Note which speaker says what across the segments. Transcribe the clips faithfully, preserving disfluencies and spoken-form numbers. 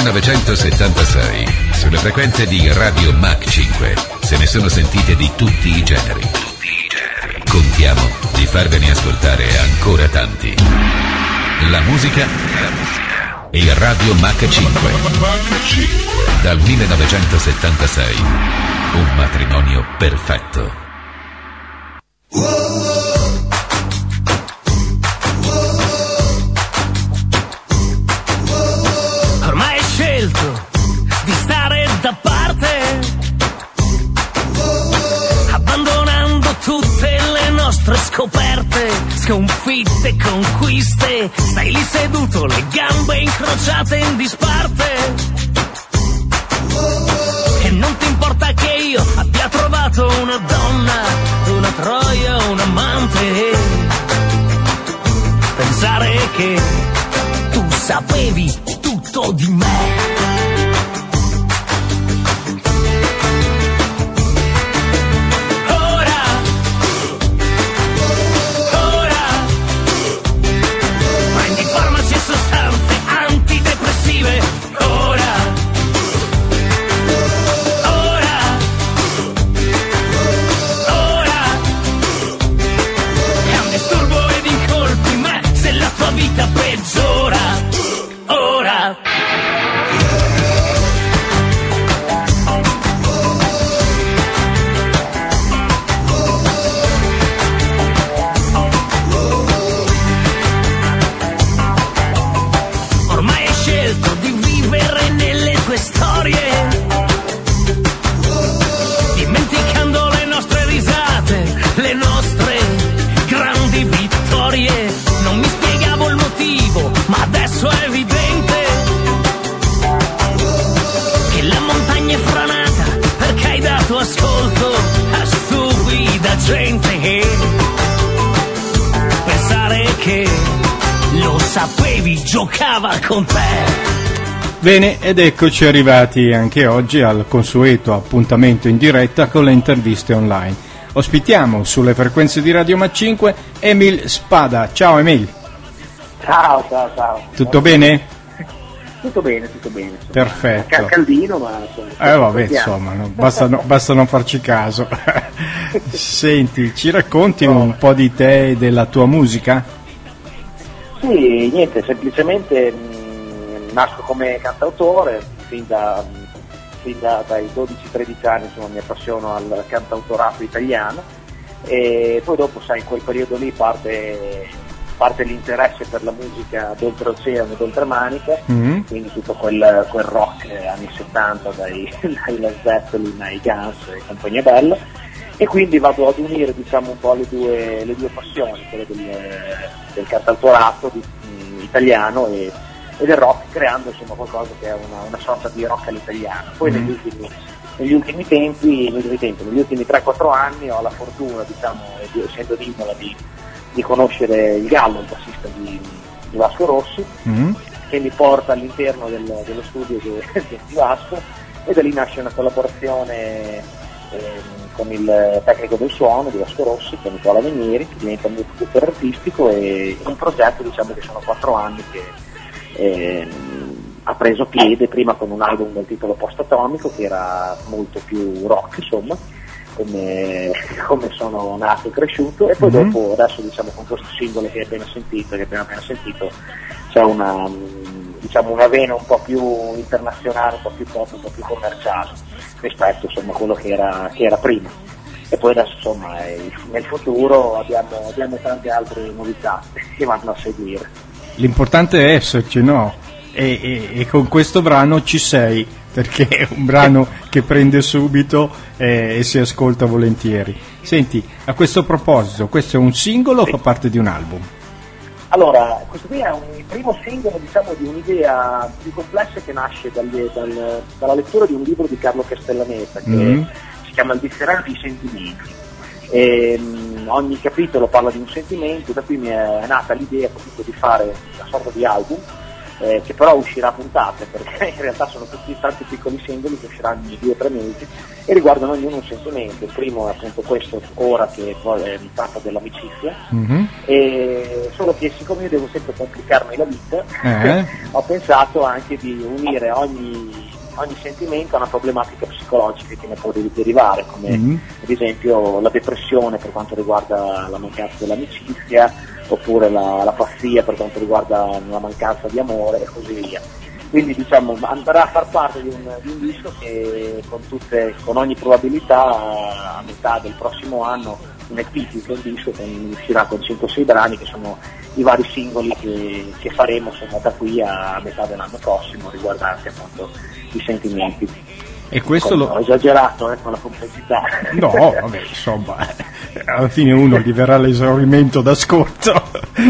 Speaker 1: millenovecentosettantasei, sulle frequenze di Radio Mach cinque, se ne sono sentite di tutti i generi. Contiamo di farvene ascoltare ancora tanti. La musica e Radio Mach cinque. Dal millenovecentosettantasei, un matrimonio perfetto.
Speaker 2: Ormai hai scelto di stare da parte, abbandonando tutte le nostre scoperte, sconfitte, conquiste. Stai lì seduto, le gambe incrociate in disparte, e non ti importa che io abbia trovato una donna, una troia, un amante. Pensare che tu sapevi tutto di me. Peggiora, ora. Ormai hai scelto di vivere nelle tue storie, dimenticando le nostre risate, le nostre grandi vittorie. Non mi spiegavo il motivo, ma adesso è evidente che la montagna è franata perché hai dato ascolto a stupida gente. Pensare che lo sapevi giocava con te.
Speaker 3: Bene, ed eccoci arrivati anche oggi al consueto appuntamento in diretta con le interviste online. Ospitiamo sulle frequenze di Radio Mach cinque Emil Spada. Ciao Emil.
Speaker 4: Ciao, ciao, ciao.
Speaker 3: Tutto bene?
Speaker 4: Tutto bene, tutto bene. Insomma.
Speaker 3: Perfetto.
Speaker 4: Caldino, ma insomma.
Speaker 3: Eh vabbè, insomma, no, basta, no, basta non farci caso. Senti, ci racconti no. un po' di te e della tua musica?
Speaker 4: Sì, niente, semplicemente mh, nasco come cantautore, fin da... fin da, dai dodici tredici anni insomma, mi appassiono al cantautorato italiano, e poi dopo sai in quel periodo lì parte, parte l'interesse per la musica d'oltreoceano e d'oltremanica, mm-hmm. quindi tutto quel, quel rock anni settanta dai, dai Led Zeppelin ai Guns e compagnia bella, e quindi vado ad unire diciamo un po' le due, le due passioni, quelle del, del cantautorato di, mh, italiano e e del rock, creando insomma qualcosa che è una, una sorta di rock all'italiano. Poi mm. negli, ultimi, negli ultimi tempi, negli ultimi tempi, negli ultimi tre quattro anni ho la fortuna, diciamo, essendo di Imola, di, di conoscere il Gallo, il bassista di, di Vasco Rossi, mm. che mi porta all'interno del, dello studio di, di Vasco, e da lì nasce una collaborazione eh, con il tecnico del suono di Vasco Rossi, con Nicola Venieri, che diventa un mio produttore artistico, e un progetto diciamo che sono quattro anni che Eh, ha preso piede prima con un album del titolo Post Atomico, che era molto più rock insomma, come, come sono nato e cresciuto, e poi mm-hmm. dopo adesso diciamo con questo singolo che hai appena sentito che abbiamo appena sentito c'è una diciamo una vena un po' più internazionale, un po' più pop, un po' più commerciale rispetto insomma a quello che era, che era prima. E poi adesso insomma nel futuro abbiamo, abbiamo tante altre novità che vanno a seguire.
Speaker 3: L'importante è esserci, no? E, e, e con questo brano ci sei, perché è un brano che prende subito eh, e si ascolta volentieri. Senti, a questo proposito, questo è un singolo o fa parte di un album?
Speaker 4: Allora, questo qui è un, il primo singolo diciamo di un'idea più complessa che nasce dal, dal, dalla lettura di un libro di Carlo Castellaneta che mm. si chiama Il differare dei sentimenti. E, um, ogni capitolo parla di un sentimento, da qui mi è nata l'idea comunque di fare una sorta di album eh, che però uscirà a puntate, perché in realtà sono tutti tanti piccoli singoli che usciranno in due o tre mesi e riguardano ognuno un sentimento. Il primo è appunto questo, ora, che poi eh, tratta dell'amicizia, mm-hmm. e solo che siccome io devo sempre complicarmi la vita, eh. ho pensato anche di unire ogni ogni sentimento a una problematica psicologica che ne può derivare, come mm-hmm. ad esempio la depressione per quanto riguarda la mancanza dell'amicizia, oppure la, la pazzia per quanto riguarda la mancanza di amore e così via. Quindi diciamo andrà a far parte di un, di un disco che con, tutte, con ogni probabilità a metà del prossimo anno un E P più che un disco che uscirà con cinque o sei brani che sono i vari singoli che, che faremo insomma, da qui a metà dell'anno prossimo, riguardanti appunto i sentimenti.
Speaker 3: E questo lo...
Speaker 4: Ho esagerato eh, con la complessità.
Speaker 3: No, vabbè, insomma, alla fine uno gli verrà l'esaurimento d'ascolto.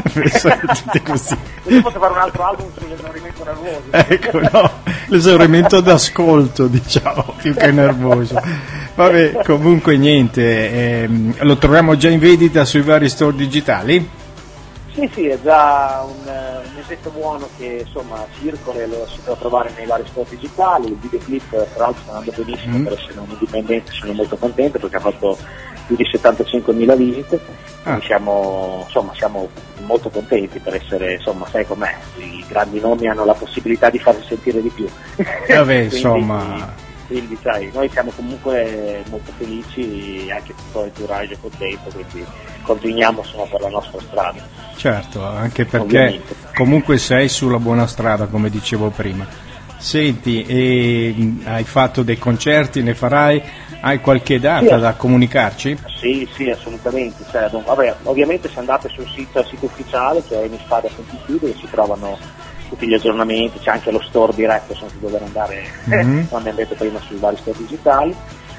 Speaker 3: Tutti così.
Speaker 4: Io posso fare un altro album sull'esaurimento nervoso.
Speaker 3: Ecco, no, l'esaurimento d'ascolto, diciamo, più che nervoso. Vabbè, comunque niente, ehm, lo troviamo già in vendita sui vari store digitali?
Speaker 4: Sì, sì, è già un, un mesetto buono che insomma circola e lo si può trovare nei vari store digitali. Il videoclip tra l'altro sta andando benissimo, mm. per essere un indipendente sono molto contento perché ha fatto più di settantacinquemila visite, ah. e siamo, insomma, siamo molto contenti per essere, insomma, sai com'è, i grandi nomi hanno la possibilità di farsi sentire di più.
Speaker 3: Vabbè, quindi, insomma...
Speaker 4: Quindi sai, noi siamo comunque molto felici, anche tutto il entourage è contento, quindi continuiamo insomma per la nostra strada.
Speaker 3: Certo, anche perché ovviamente comunque sei sulla buona strada, come dicevo prima. Senti, e hai fatto dei concerti, ne farai? Hai qualche data sì, da comunicarci?
Speaker 4: Sì, sì, assolutamente. Cioè, vabbè, ovviamente se andate sul sito, al sito ufficiale, che è enispada punto it, dove si trovano tutti gli aggiornamenti, c'è anche lo store diretto senza dover andare, mm-hmm. come abbiamo detto prima, sui vari store digitali.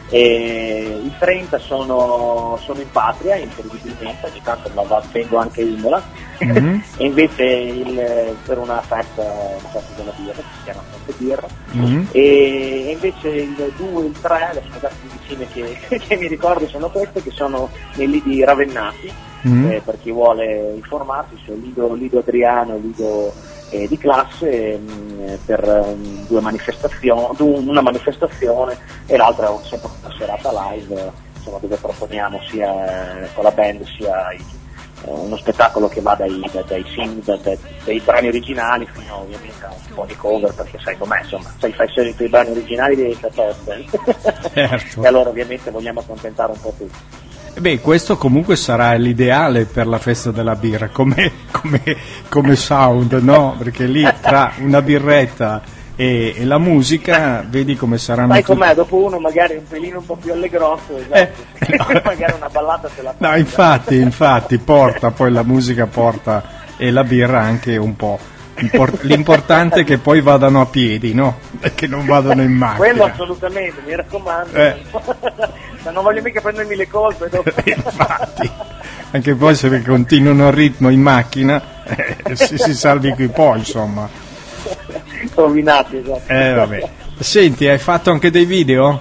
Speaker 4: E i trenta sono, sono in patria, incredibilmente, ogni tanto la tengo anche Imola, mm-hmm. e invece il, per una festa, una festa della birra, che si chiama Fonte Birra, mm-hmm. e invece il due e il tre, le sono date vicine che, che mi ricordo sono queste, che sono nei lidi Ravennati, mm-hmm. eh, per chi vuole informarsi, cioè Lido, Lido Adriano e Lido eh, di classe, mh, per um, due manifestazioni, una manifestazione e l'altra è sempre una serata live, insomma, dove proponiamo sia eh, con la band sia i, eh, uno spettacolo che va dai, dai, dai, sing, dai, dai, dai brani originali fino ovviamente a un po' di cover, perché sai com'è, insomma, se fai sempre i brani originali devi fare toste, certo. E allora ovviamente vogliamo accontentare un po' tutti.
Speaker 3: Beh, questo comunque sarà l'ideale per la festa della birra, come, come, come sound, no? Perché lì tra una birretta e, e la musica, vedi come saranno.
Speaker 4: Sai com'è, tutti... dopo uno magari un pelino un po' più allegrosso, esatto. eh, no. Magari una ballata se la fa.
Speaker 3: No, infatti, infatti, porta, poi la musica porta e la birra anche un po'. L'importante è che poi vadano a piedi, no? E che non vadano in macchina.
Speaker 4: Quello assolutamente, mi raccomando. Eh. Non voglio mica prendermi le colpe dopo.
Speaker 3: Infatti, anche poi se continuano il ritmo in macchina eh, si, si salvi qui poi, insomma.
Speaker 4: Rovinati, esatto.
Speaker 3: Eh, vabbè. Senti, hai fatto anche dei video?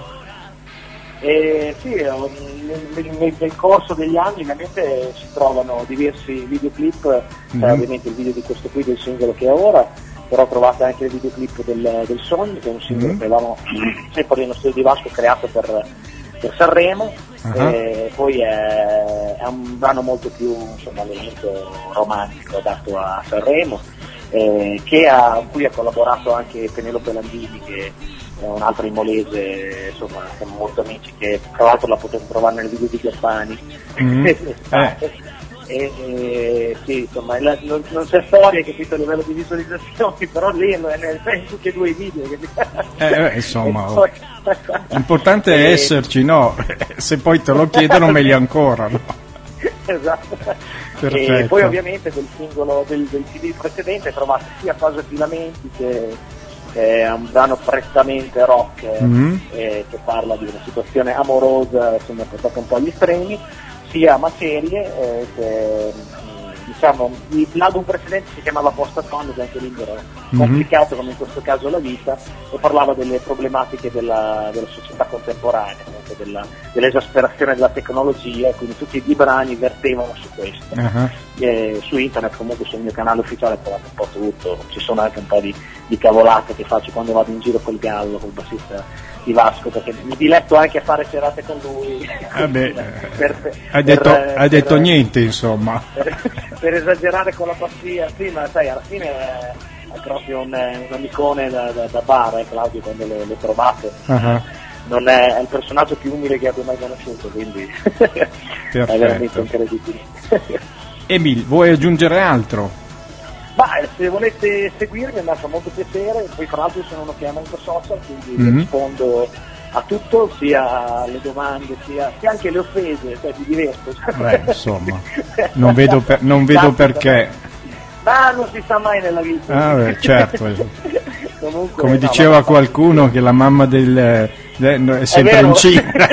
Speaker 4: Eh, sì, nel, nel, nel corso degli anni ovviamente si trovano diversi videoclip, mm-hmm. eh, ovviamente il video di questo qui del singolo che è ora, però trovate anche il videoclip del, del Sogno, che è un singolo mm-hmm. che avevamo sempre nello studio di Vasco creato per, per Sanremo, uh-huh. e poi è, è un brano molto più insomma lento, romantico, adatto a Sanremo, eh, che ha, in cui ha collaborato anche Penelope Landini, che è un'altra imolese, insomma siamo molto amici, che tra l'altro la potete trovare nel video di Gabbani. Mm-hmm. eh. E, e, sì, insomma, la, non, non c'è storia, capito, a livello di visualizzazioni, però lì è nel tutti e due i video,
Speaker 3: eh, eh, insomma oh. L'importante è esserci, no? Se poi te lo chiedono meglio ancora, no?
Speaker 4: Esatto. E poi ovviamente del singolo del, del C D precedente trovate sia Cose Filamenti, che è un brano prettamente rock, mm-hmm. eh, che parla di una situazione amorosa, insomma, portata un po' agli estremi, sia Macerie, eh, che diciamo l'album precedente si chiamava Post-Atomic, anche lì era mm-hmm. complicato come in questo caso la vita, e parlava delle problematiche della, della società contemporanea, appunto della, dell'esasperazione della tecnologia, quindi tutti i brani vertevano su questo. Uh-huh. E su internet, comunque sul mio canale ufficiale, trovate un po' tutto, ci sono anche un po' di, di cavolate che faccio quando vado in giro col Gallo, col bassista di Vasco, perché mi diletto anche a fare serate con lui.
Speaker 3: Ah beh,
Speaker 4: per, per,
Speaker 3: hai detto,
Speaker 4: per,
Speaker 3: hai detto
Speaker 4: per,
Speaker 3: niente, insomma.
Speaker 4: Per, per esagerare con la pazzia, sì, ma sai, alla fine è, è proprio un, un amicone da, da, da bar, eh, Claudio, quando le, le trovate. Uh-huh. Non è, è il personaggio più umile che abbia mai conosciuto, quindi è veramente incredibile.
Speaker 3: Emil, vuoi aggiungere altro?
Speaker 4: Ma se volete seguirmi mi fa molto piacere, poi tra l'altro sono uno che è molto social, quindi mm-hmm. rispondo a tutto, sia alle domande, sia, sia anche le offese, cioè mi diverto.
Speaker 3: Beh, insomma, non vedo, per, non vedo perché.
Speaker 4: Ma non si sa mai nella vita.
Speaker 3: Ah, beh, certo.
Speaker 4: Comunque,
Speaker 3: come
Speaker 4: no,
Speaker 3: diceva qualcuno che la mamma del, del è sempre incinta.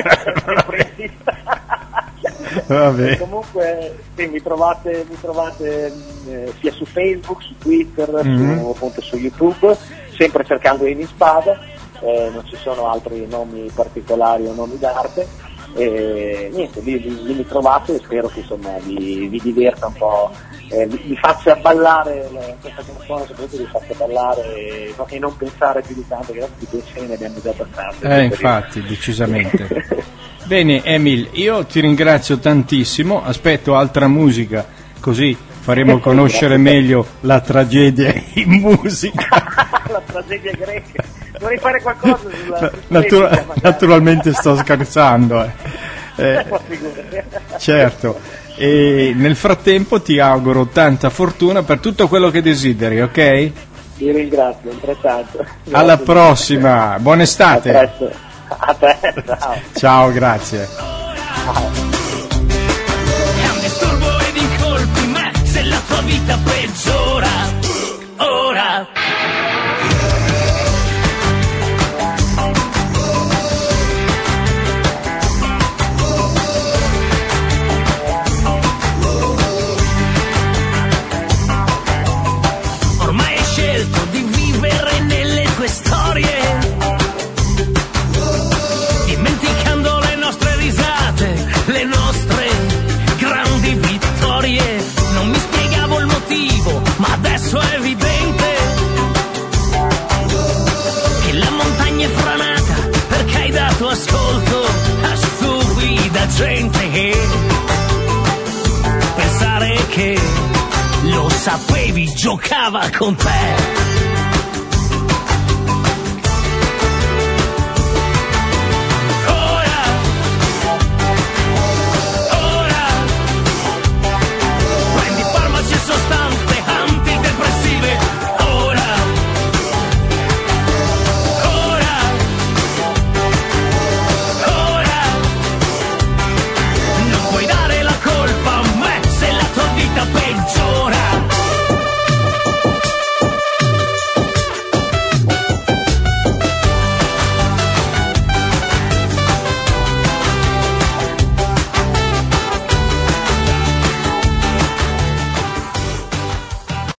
Speaker 3: Vabbè.
Speaker 4: Comunque sì, mi trovate, mi trovate eh, sia su Facebook, su Twitter, mm-hmm. su, appunto, su YouTube, sempre cercando Eni Spada, eh, non ci sono altri nomi particolari o nomi d'arte, e niente, lì, lì, lì mi trovate e spero che insomma vi, vi diverta un po', eh, vi, vi faccia ballare la, questa canzone, soprattutto vi faccia ballare e, e non pensare più di tanto, che adesso di pensieri ne abbiamo già abbastanza.
Speaker 3: Eh, infatti, decisamente. Bene Emil, io ti ringrazio tantissimo, aspetto altra musica, così faremo conoscere meglio la tragedia in musica.
Speaker 4: La tragedia greca, vorrei fare qualcosa sulla
Speaker 3: Natura- greca, naturalmente sto scherzando. Eh. Eh, certo, e nel frattempo ti auguro tanta fortuna per tutto quello che desideri, ok?
Speaker 4: Ti ringrazio, altrettanto.
Speaker 3: Alla prossima, buona estate.
Speaker 4: A presto. A te, ciao.
Speaker 3: Ciao, grazie.
Speaker 4: Ciao.
Speaker 2: È un disturbo ed incolpi, ma se la tua vita peggiora, ora. Ormai hai scelto di vivere nelle tue storie, dimenticando le nostre risate, le nostre grandi vittorie. Non mi spiegavo il motivo, ma adesso è evidente che la montagna è franata perché hai dato ascolto a stupida gente che pensare che lo sapevi giocava con te.